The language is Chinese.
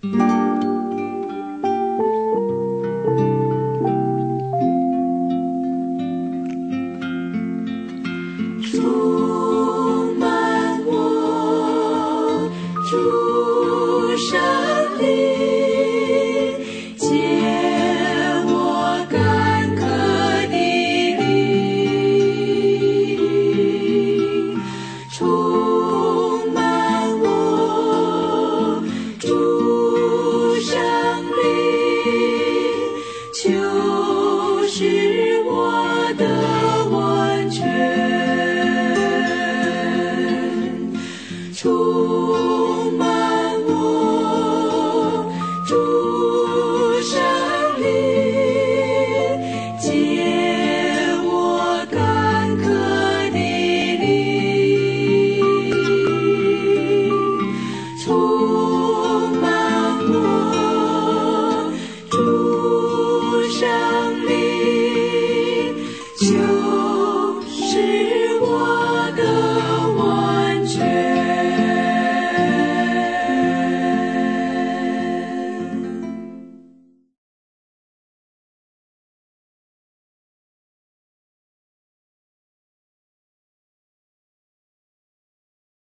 充满我，主圣灵，解我干渴的灵，充满我，主圣灵，就是我的温泉。充满我，主圣灵，解我干渴的灵，充满我，主圣灵。